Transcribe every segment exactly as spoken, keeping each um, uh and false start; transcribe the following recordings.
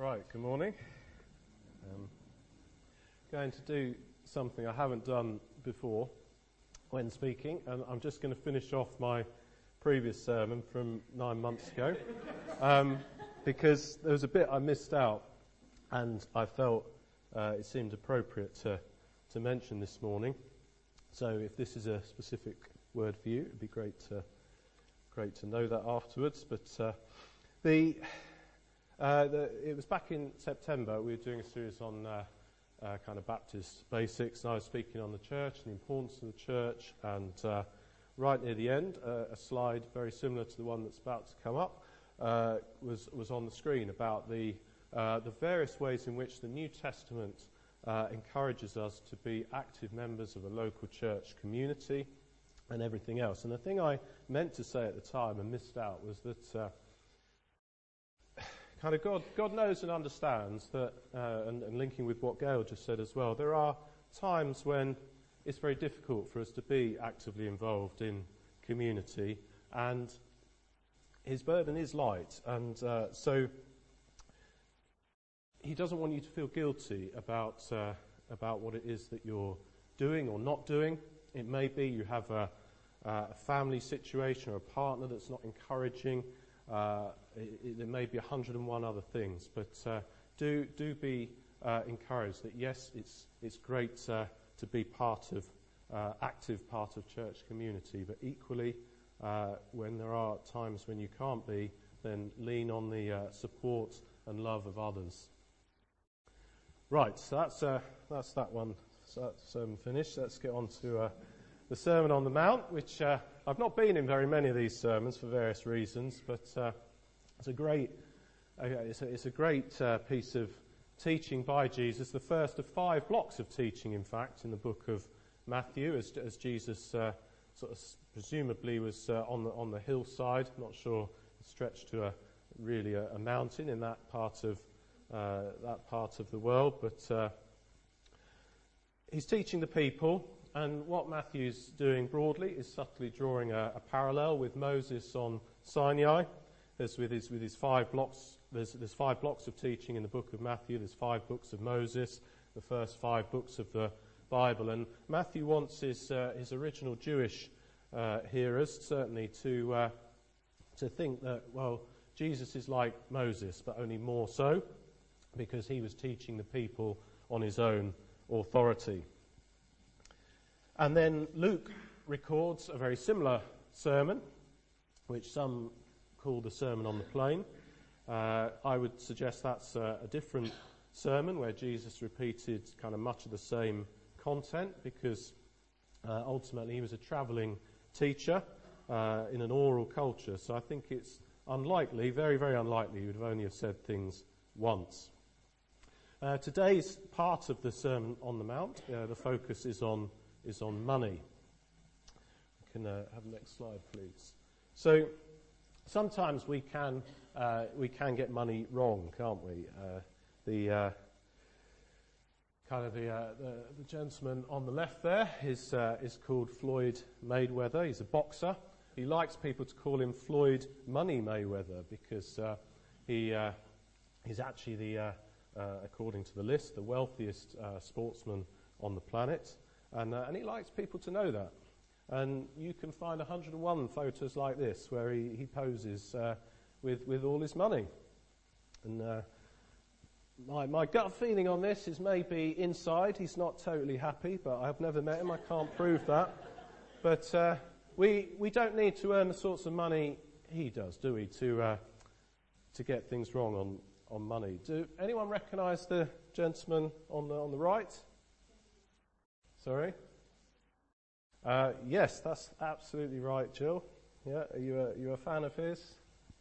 Right, good morning. Um, going to do something I haven't done before when speaking, and I'm just going to finish off my previous sermon from nine months ago, um, because there was a bit I missed out, and I felt uh, it seemed appropriate to, to mention this morning. So if this is a specific word for you, it'd be great to great to know that afterwards. But uh, the Uh, the, it was back in September. We were doing a series on uh, uh, kind of Baptist basics, and I was speaking on the church and the importance of the church. And uh, right near the end, uh, a slide very similar to the one that's about to come up uh, was was on the screen about the uh, the various ways in which the New Testament uh, encourages us to be active members of a local church community and everything else. And the thing I meant to say at the time and missed out was that. Uh, Kind of God, God knows and understands that, uh, and, and linking with what Gail just said as well, there are times when it's very difficult for us to be actively involved in community, and His burden is light, and uh, so He doesn't want you to feel guilty about uh, about what it is that you're doing or not doing. It may be you have a, a family situation or a partner that's not encouraging. Uh, it, it, there may be a hundred and one other things, but uh, do do be uh, encouraged that yes, it's it's great uh, to be part of uh, active part of church community, but equally, uh, when there are times when you can't be, then lean on the uh, support and love of others. Right, so that's uh, that's that one. So that's sermon finished. Let's get on to uh, the Sermon on the Mount, which uh, I've not been in very many of these sermons for various reasons, but uh, it's a great, uh, it's a, it's a great uh, piece of teaching by Jesus. The first of five blocks of teaching, in fact, in the book of Matthew, as, as Jesus uh, sort of presumably was uh, on the on the hillside. I'm not sure, stretched to a really a, a mountain in that part of uh, that part of the world, but uh, he's teaching the people. And what Matthew's doing broadly is subtly drawing a, a parallel with Moses on Sinai. There's with his with his five blocks. There's there's five blocks of teaching in the book of Matthew. There's five books of Moses, the first five books of the Bible. And Matthew wants his uh, his original Jewish uh, hearers certainly to uh, to think that, well, Jesus is like Moses, but only more so, because he was teaching the people on his own authority. And then Luke records a very similar sermon, which some call the Sermon on the Plain. Uh, I would suggest that's a, a different sermon where Jesus repeated kind of much of the same content, because uh, ultimately he was a travelling teacher uh, in an oral culture. So I think it's unlikely, very, very unlikely, he would have only have said things once. Uh, today's part of the Sermon on the Mount, uh, the focus is on is on money. We can uh, have the next slide, please. So sometimes we can uh, we can get money wrong, can't we? Uh, the uh, kind of the, uh, the the gentleman on the left there is uh, is called Floyd Mayweather. He's a boxer. He likes people to call him Floyd Money Mayweather because uh, he uh, he's actually the uh, uh, according to the list the wealthiest uh, sportsman on the planet. And, uh, and he likes people to know that. And you can find one hundred and one photos like this where he, he poses uh, with, with all his money. And uh, my, my gut feeling on this is maybe inside he's not totally happy, but I've never met him, I can't prove that. But uh, we we don't need to earn the sorts of money he does, do we, to uh, to get things wrong on, on money. Do anyone recognise the gentleman on the on the right? Sorry? Uh, yes, that's absolutely right, Jill. Yeah, are you a, you a fan of his?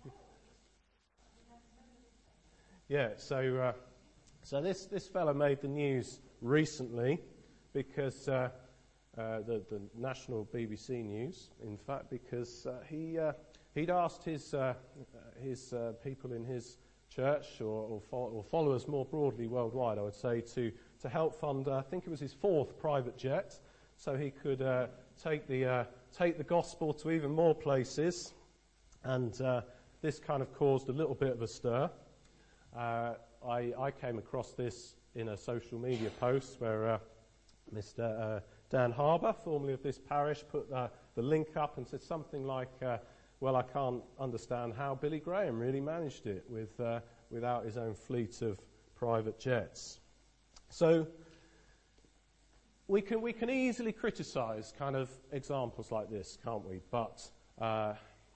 Yeah, so uh, so this, this fella made the news recently because uh, uh, the, the national B B C News, in fact, because uh, he uh, he'd asked his uh, his uh, people in his church or, or, fo- or followers more broadly worldwide, I would say, to to help fund, uh, I think it was his fourth private jet, so he could uh, take the uh, take the gospel to even more places. And uh, this kind of caused a little bit of a stir. Uh, I, I came across this in a social media post where uh, Mister Uh, Dan Harbour, formerly of this parish, put uh, the link up and said something like, uh, well, I can't understand how Billy Graham really managed it with uh, without his own fleet of private jets. So we can we can easily criticise kind of examples like this, can't we? But uh,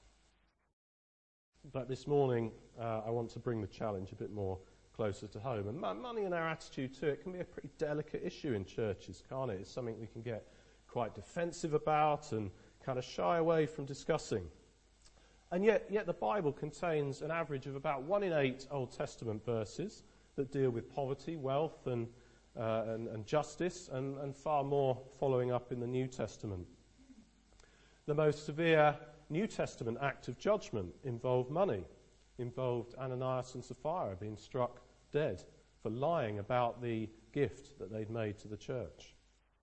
but this morning uh, I want to bring the challenge a bit more closer to home. And money and our attitude to it can be a pretty delicate issue in churches, can't it? It's something we can get quite defensive about and kind of shy away from discussing. And yet, yet the Bible contains an average of about one in eight Old Testament verses that deal with poverty, wealth, and uh, and, and justice, and, and far more following up in the New Testament. The most severe New Testament act of judgment involved money, involved Ananias and Sapphira being struck dead for lying about the gift that they'd made to the church.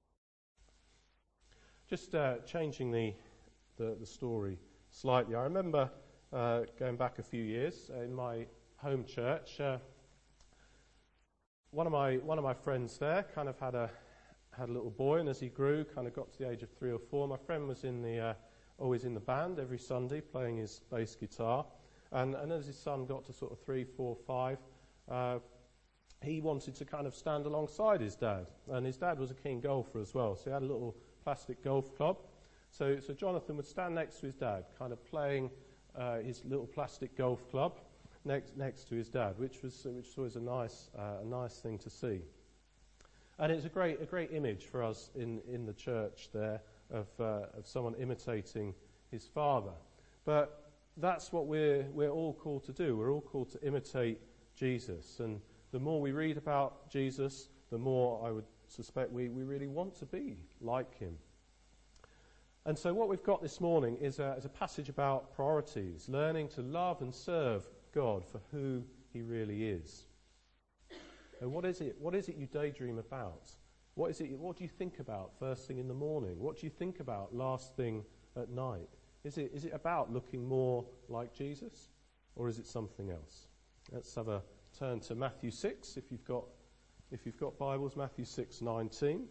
Just uh, changing the, the the story slightly. I remember uh, going back a few years uh, in my home church. Uh, one of my one of my friends there kind of had a had a little boy, and as he grew, kind of got to the age of three or four. My friend was in the uh, always in the band every Sunday, playing his bass guitar. And, and as his son got to sort of three, four, five, uh, he wanted to kind of stand alongside his dad. And his dad was a keen golfer as well, so he had a little plastic golf club. So, so Jonathan would stand next to his dad, kind of playing uh, his little plastic golf club next next to his dad, which was which was always a nice uh, a nice thing to see. And it's a great a great image for us in, in the church there of uh, of someone imitating his father. But that's what we're we're all called to do. We're all called to imitate Jesus. And the more we read about Jesus, the more I would suspect we, we really want to be like him. And so what we've got this morning is a, is a passage about priorities, learning to love and serve God for who he really is. And what is it? What is it you daydream about? What is it? What do you think about first thing in the morning? What do you think about last thing at night? Is it is it about looking more like Jesus, or is it something else? Let's have a turn to Matthew six, if you've got if you've got Bibles, Matthew six nineteen.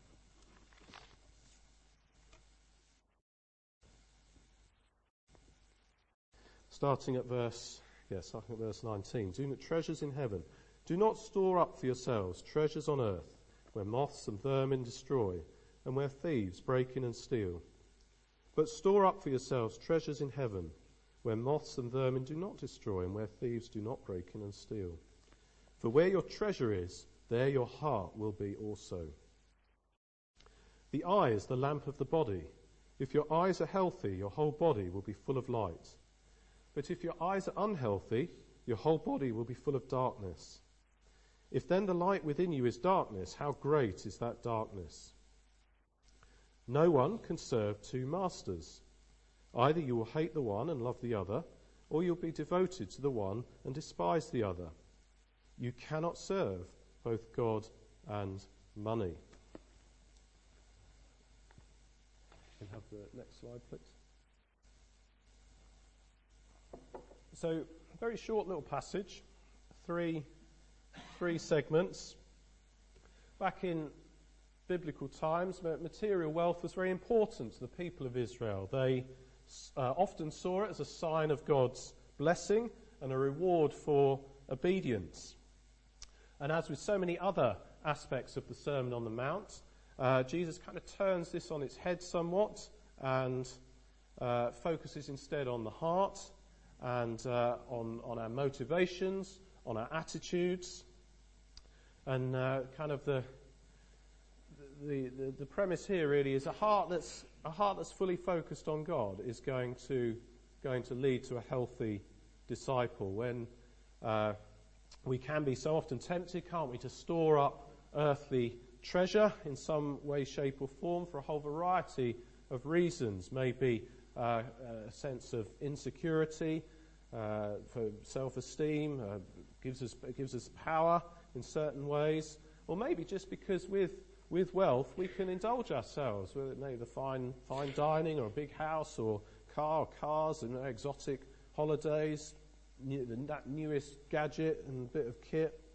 Starting at verse yeah, starting at verse nineteen. Do not treasures in heaven. Do not store up for yourselves treasures on earth, where moths and vermin destroy, and where thieves break in and steal. But store up for yourselves treasures in heaven, where moths and vermin do not destroy, and where thieves do not break in and steal. For where your treasure is, there your heart will be also. The eye is the lamp of the body. If your eyes are healthy, your whole body will be full of light. But if your eyes are unhealthy, your whole body will be full of darkness. If then the light within you is darkness, how great is that darkness? No one can serve two masters. Either you will hate the one and love the other, or you'll be devoted to the one and despise the other. You cannot serve both God and money. Can have the next slide, please. So, a very short little passage, three, three segments. Back in biblical times, material wealth was very important to the people of Israel. They uh, often saw it as a sign of God's blessing and a reward for obedience. And as with so many other aspects of the Sermon on the Mount, uh, Jesus kind of turns this on its head somewhat and uh, focuses instead on the heart and uh, on, on our motivations, on our attitudes, and uh, kind of the The, the the premise here really is a heart that's a heart that's fully focused on God is going to going to lead to a healthy disciple. When uh, we can be so often tempted, can't we, to store up earthly treasure in some way, shape, or form for a whole variety of reasons. Maybe uh, a sense of insecurity, uh, for self-esteem, uh, gives us it gives us power in certain ways, or maybe just because with With wealth, we can indulge ourselves, whether it may be the fine, fine dining or a big house or car or cars and exotic holidays, new, that newest gadget and bit of kit.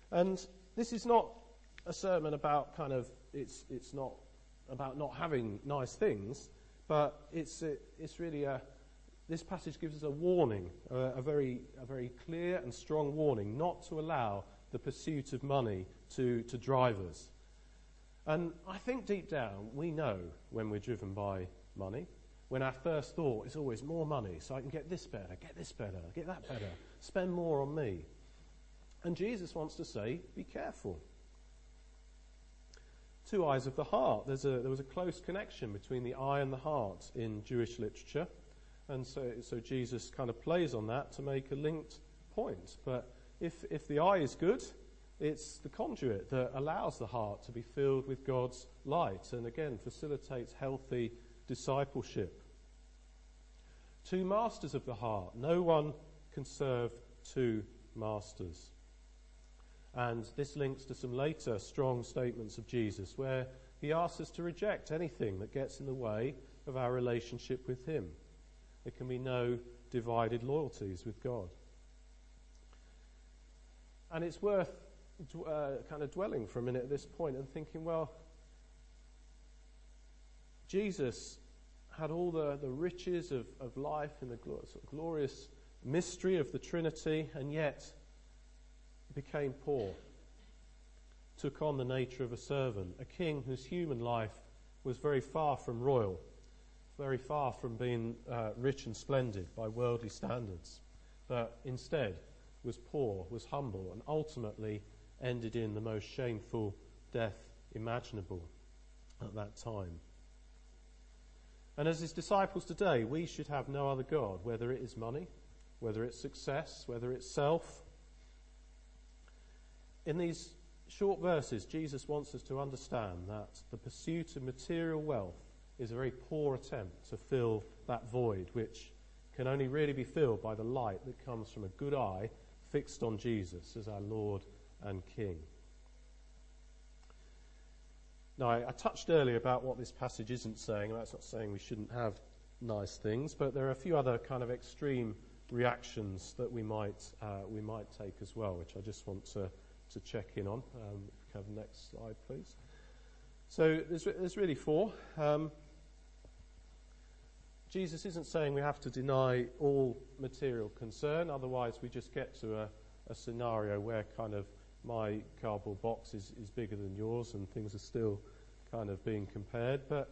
And this is not a sermon about kind of, it's it's not about not having nice things, but it's it, it's really a, this passage gives us a warning, a, a very a very clear and strong warning not to allow the pursuit of money to, to drive us. And I think deep down we know when we're driven by money, when our first thought is always more money so I can get this better, get this better, get that better, spend more on me. And Jesus wants to say, be careful. Two eyes of the heart. There's a, there was a close connection between the eye and the heart in Jewish literature. And so, so Jesus kind of plays on that to make a linked point. But if, if the eye is good, it's the conduit that allows the heart to be filled with God's light and again facilitates healthy discipleship. Two masters of the heart. No one can serve two masters. And this links to some later strong statements of Jesus where he asks us to reject anything that gets in the way of our relationship with him. There can be no divided loyalties with God. And it's worth uh, kind of dwelling for a minute at this point and thinking, well, Jesus had all the, the riches of, of life and the gl- sort of glorious mystery of the Trinity, and yet became poor, took on the nature of a servant, a king whose human life was very far from royal, very far from being uh, rich and splendid by worldly standards, but instead was poor, was humble, and ultimately ended in the most shameful death imaginable at that time. And as his disciples today, we should have no other God, whether it is money, whether it's success, whether it's self. In these short verses, Jesus wants us to understand that the pursuit of material wealth is a very poor attempt to fill that void, which can only really be filled by the light that comes from a good eye fixed on Jesus as our Lord and King. Now, I, I touched earlier about what this passage isn't saying, and that's not saying we shouldn't have nice things, but there are a few other kind of extreme reactions that we might uh, we might take as well, which I just want to, to check in on. Um, if we can have the next slide, please. So there's, there's really four. Um, Jesus isn't saying we have to deny all material concern, otherwise we just get to a, a scenario where kind of my cardboard box is, is bigger than yours and things are still kind of being compared. But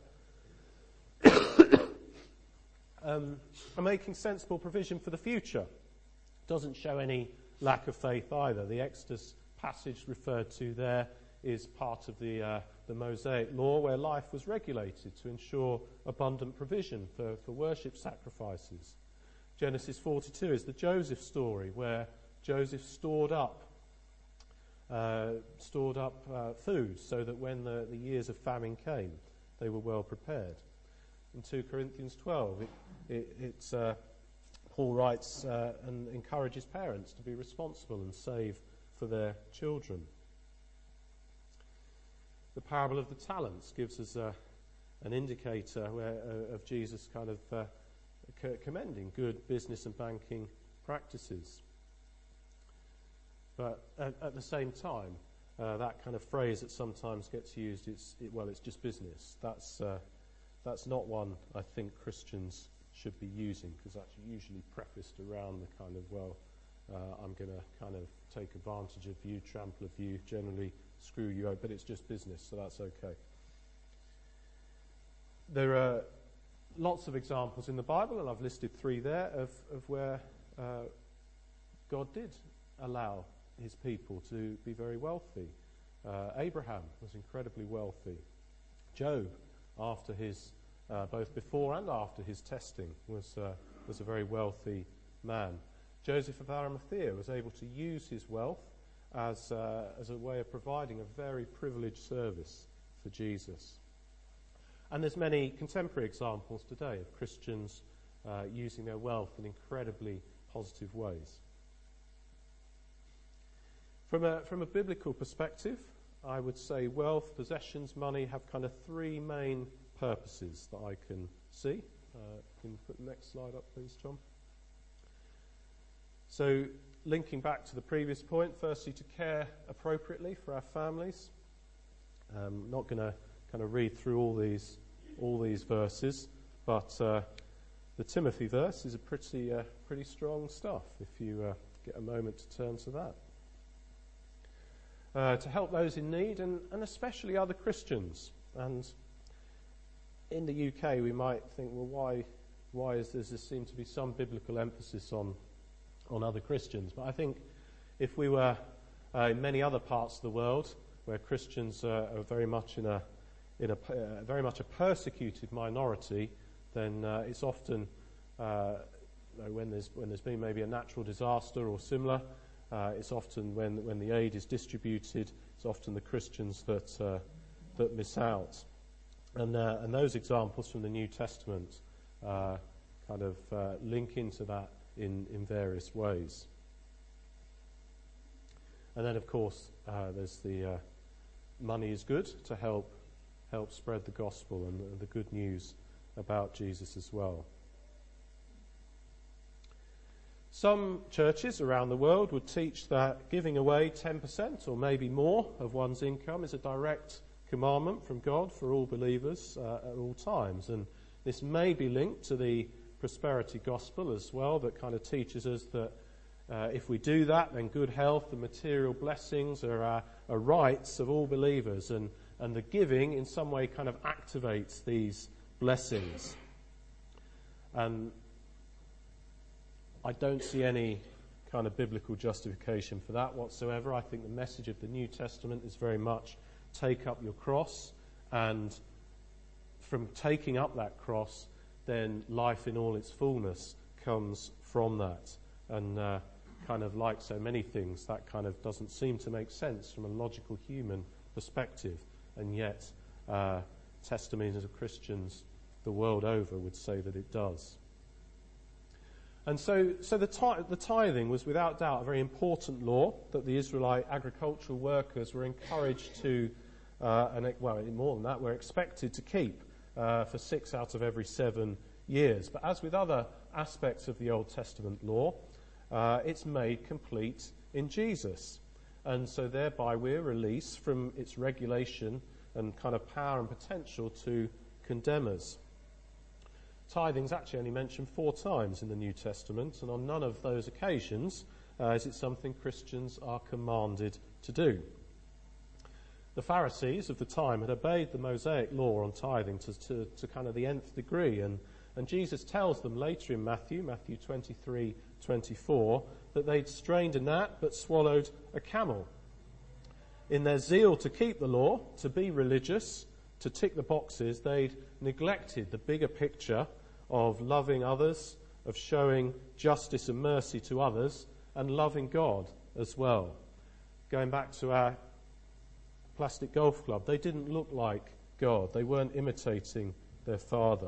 um, I'm making sensible provision for the future. Doesn't show any lack of faith either. The Exodus passage referred to there is part of the uh, the Mosaic law where life was regulated to ensure abundant provision for, for worship sacrifices. Genesis forty-two is the Joseph story where Joseph stored up uh, stored up uh, food so that when the, the years of famine came, they were well prepared. In two Corinthians twelve, it, it, it's, uh, Paul writes uh, and encourages parents to be responsible and save for their children. The parable of the talents gives us a, an indicator where, uh, of Jesus kind of uh, c- commending good business and banking practices. But at, at the same time, uh, that kind of phrase that sometimes gets used, it's, it, well, it's just business. That's, uh, that's not one I think Christians should be using, because that's usually prefaced around the kind of, well, uh, I'm going to kind of take advantage of you, trample of you, generally screw you out, but it's just business, so that's okay. There are lots of examples in the Bible, and I've listed three there, of, of where uh, God did allow his people to be very wealthy. Uh, Abraham was incredibly wealthy. Job, after his, uh, both before and after his testing, was, uh, was a very wealthy man. Joseph of Arimathea was able to use his wealth as, uh, as a way of providing a very privileged service for Jesus. And there's many contemporary examples today of Christians uh, using their wealth in incredibly positive ways. From a, from a biblical perspective, I would say wealth, possessions, money have kind of three main purposes that I can see. Uh, can you put the next slide up, please, John? So linking back to the previous point, firstly to care appropriately for our families. Um, not going to kind of read through all these all these verses, but uh, the Timothy verse is a pretty uh, pretty strong stuff if you uh, get a moment to turn to that. Uh, to help those in need, and, and especially other Christians. And in the U K we might think, well, why why is there there seem to be some biblical emphasis on on other Christians? But I think if we were uh, in many other parts of the world where Christians uh, are very much in a in a uh, very much a persecuted minority, then uh, it's often uh, when there's when there's been maybe a natural disaster or similar, uh, it's often when when the aid is distributed, it's often the Christians that uh, that miss out, and uh, and those examples from the New Testament uh, kind of uh, link into that in in various ways. And then, of course, uh, there's the uh, money is good to help help spread the gospel and the, the good news about Jesus as well. Some churches around the world would teach that giving away ten percent or maybe more of one's income is a direct commandment from God for all believers uh, at all times. And this may be linked to the prosperity gospel as well, that kind of teaches us that Uh, if we do that, then good health and material blessings are, uh, are rights of all believers, and, and the giving in some way kind of activates these blessings. And I don't see any kind of biblical justification for that whatsoever. I think the message of the New Testament is very much take up your cross, and from taking up that cross, then life in all its fullness comes from that. And uh, kind of like so many things, that kind of doesn't seem to make sense from a logical human perspective, and yet uh, testimonies of Christians the world over would say that it does. And so, so the, ti- the tithing was without doubt a very important law that the Israelite agricultural workers were encouraged to, uh, and well, more than that, were expected to keep uh, for six out of every seven years. But as with other aspects of the Old Testament law, Uh, it's made complete in Jesus. And so thereby we're released from its regulation and kind of power and potential to condemn us. Tithing's actually only mentioned four times in the New Testament, and on none of those occasions uh, is it something Christians are commanded to do. The Pharisees of the time had obeyed the Mosaic law on tithing to, to, to kind of the nth degree, and And Jesus tells them later in Matthew, Matthew twenty-three twenty-four, that they'd strained a gnat but swallowed a camel. In their zeal to keep the law, to be religious, to tick the boxes, they'd neglected the bigger picture of loving others, of showing justice and mercy to others, and loving God as well. Going back to our plastic golf club, they didn't look like God. They weren't imitating their Father.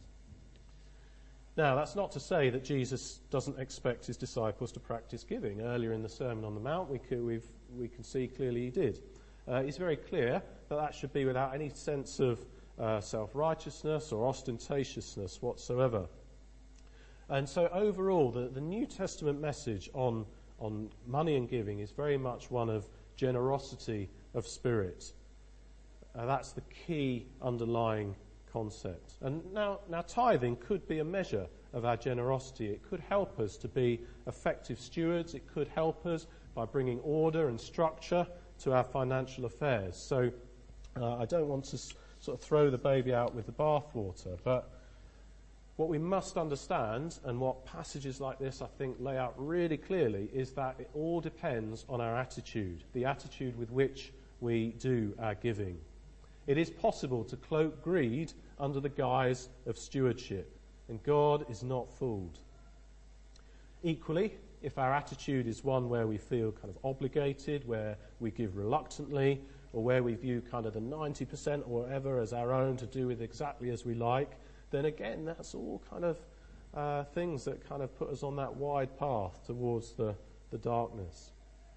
Now, that's not to say that Jesus doesn't expect his disciples to practice giving. Earlier in the Sermon on the Mount, we can, we've, we can see clearly he did. Uh, he's very clear that that should be without any sense of uh, self-righteousness or ostentatiousness whatsoever. And so overall, the, the New Testament message on, on money and giving is very much one of generosity of spirit. Uh, that's the key underlying concept. And now, now tithing could be a measure of our generosity. It could help us to be effective stewards. It could help us by bringing order and structure to our financial affairs. So uh, I don't want to s- sort of throw the baby out with the bathwater, but what we must understand, and what passages like this I think lay out really clearly, is that it all depends on our attitude, the attitude with which we do our giving. It is possible to cloak greed under the guise of stewardship, and God is not fooled. Equally, if our attitude is one where we feel kind of obligated, where we give reluctantly, or where we view kind of the ninety percent or whatever as our own to do with exactly as we like, then again, that's all kind of uh, things that kind of put us on that wide path towards the, the darkness.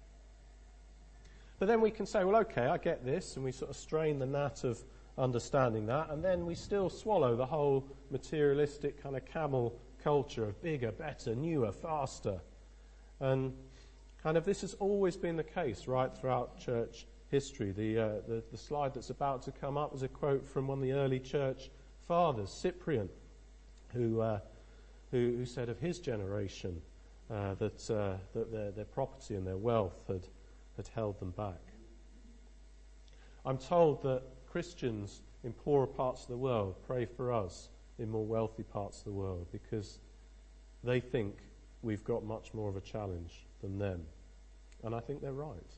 But then we can say, well, okay, I get this, and we sort of strain the gnat of understanding that, and then we still swallow the whole materialistic kind of camel culture of bigger, better, newer, faster. And Kind of this has always been the case right throughout church history. The, uh, the, the slide that's about to come up is a quote from one of the early church fathers, Cyprian, who, uh, who, who said of his generation uh, that, uh, that their, their property and their wealth had, had held them back. I'm told that Christians in poorer parts of the world pray for us in more wealthy parts of the world because they think we've got much more of a challenge than them. And I think they're right.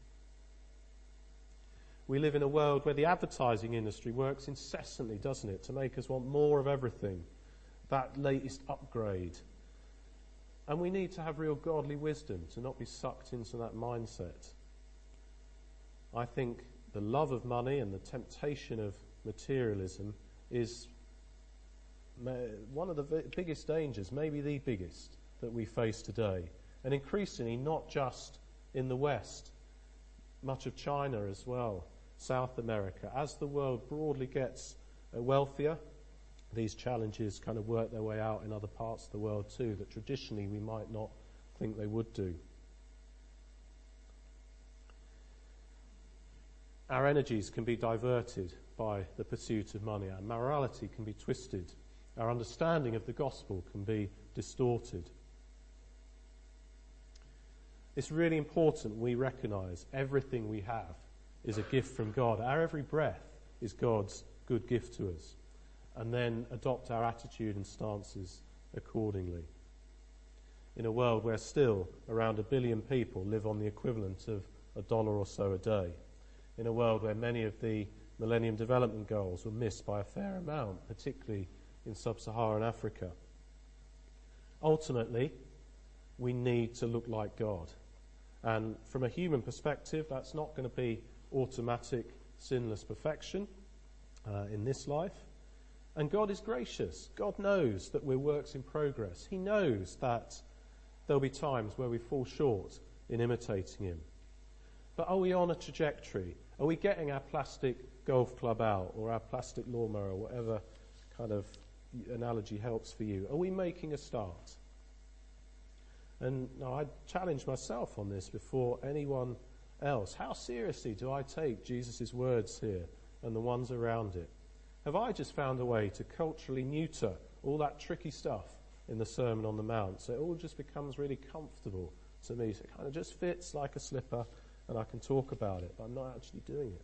We live in a world where the advertising industry works incessantly, doesn't it, to make us want more of everything, that latest upgrade. And we need to have real godly wisdom to not be sucked into that mindset. I think the love of money and the temptation of materialism is one of the biggest dangers, maybe the biggest, that we face today. And increasingly, not just in the West, much of China as well, South America. As the world broadly gets wealthier, these challenges kind of work their way out in other parts of the world too, that traditionally we might not think they would do. Our energies can be diverted by the pursuit of money. Our morality can be twisted. Our understanding of the gospel can be distorted. It's really important we recognise everything we have is a gift from God. Our every breath is God's good gift to us. And then adopt our attitude and stances accordingly. In a world where still around a billion people live on the equivalent of a dollar or so a day. In a world where many of the Millennium Development Goals were missed by a fair amount, particularly in sub-Saharan Africa. Ultimately, we need to look like God. And from a human perspective, that's not going to be automatic, sinless perfection uh, in this life. And God is gracious. God knows that we're works in progress. He knows that there'll be times where we fall short in imitating him. But are we on a trajectory? Are we getting our plastic golf club out or our plastic lawnmower or whatever kind of analogy helps for you? Are we making a start? And no, I challenge myself on this before anyone else. How seriously do I take Jesus' words here and the ones around it? Have I just found a way to culturally neuter all that tricky stuff in the Sermon on the Mount so it all just becomes really comfortable to me? So it kind of just fits like a slipper and I can talk about it, but I'm not actually doing it.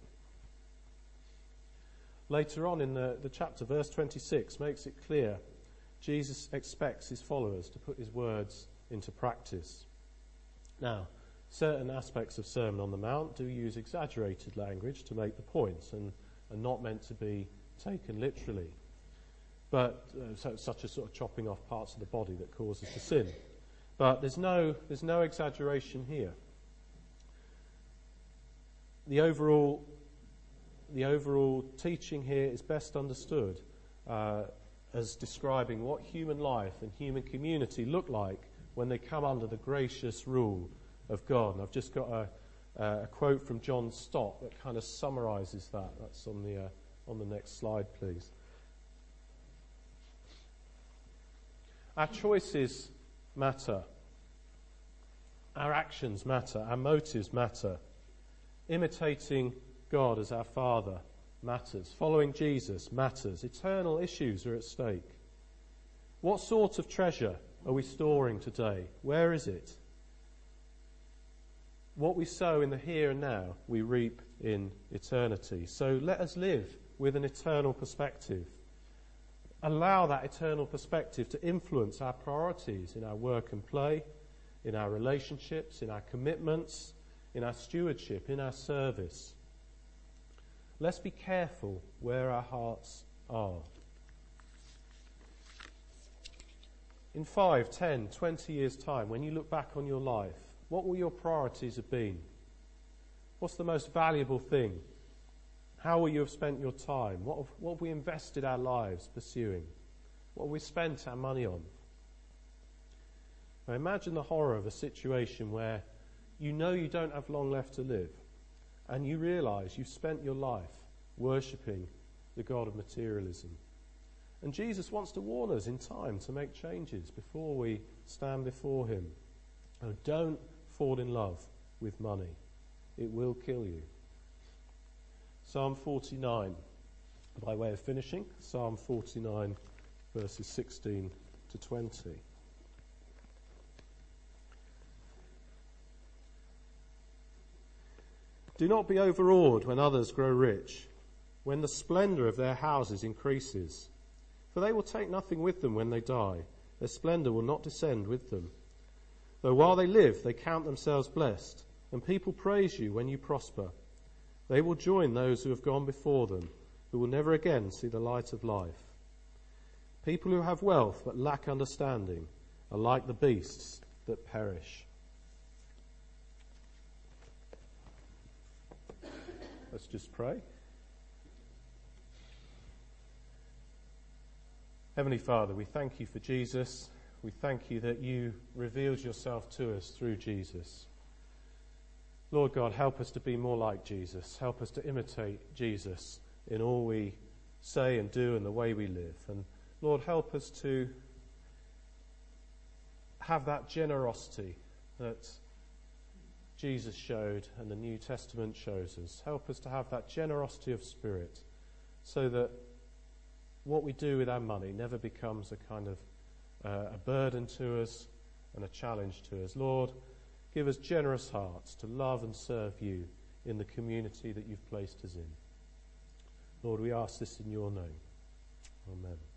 Later on in the, the chapter, verse twenty-six makes it clear Jesus expects his followers to put his words into practice. Now, certain aspects of Sermon on the Mount do use exaggerated language to make the point and are not meant to be taken literally, but uh, so, such as sort of chopping off parts of the body that causes the sin. But there's no there's no exaggeration here. The overall the overall teaching here is best understood uh, as describing what human life and human community look like when they come under the gracious rule of God. And I've just got a, uh, a quote from John Stott that kind of summarises that. That's on the uh, on the next slide, please. Our choices matter. Our actions matter. Our motives matter. Imitating God as our Father matters. Following Jesus matters. Eternal issues are at stake. What sort of treasure are we storing today? Where is it? What we sow in the here and now, we reap in eternity. So let us live with an eternal perspective. Allow that eternal perspective to influence our priorities in our work and play, in our relationships, in our commitments, in our stewardship, in our service. Let's be careful where our hearts are. In five, ten, twenty years' time, when you look back on your life, what will your priorities have been? What's the most valuable thing? How will you have spent your time? What have, what have we invested our lives pursuing? What have we spent our money on? Now imagine the horror of a situation where you know you don't have long left to live and you realise you've spent your life worshipping the God of materialism. And Jesus wants to warn us in time to make changes before we stand before him. Oh, don't fall in love with money. It will kill you. Psalm forty-nine, by way of finishing, Psalm forty-nine, verses sixteen to twenty. Do not be overawed when others grow rich, when the splendour of their houses increases. For they will take nothing with them when they die. Their splendour will not descend with them. Though while they live, they count themselves blessed, and people praise you when you prosper. They will join those who have gone before them, who will never again see the light of life. People who have wealth but lack understanding are like the beasts that perish. Let's just pray. Heavenly Father, we thank you for Jesus. We thank you that you revealed yourself to us through Jesus. Lord God, help us to be more like Jesus. Help us to imitate Jesus in all we say and do and the way we live. And Lord, help us to have that generosity that Jesus showed and the New Testament shows us. Help us to have that generosity of spirit so that what we do with our money never becomes a kind of uh, a burden to us and a challenge to us. Lord, give us generous hearts to love and serve you in the community that you've placed us in. Lord, we ask this in your name. Amen.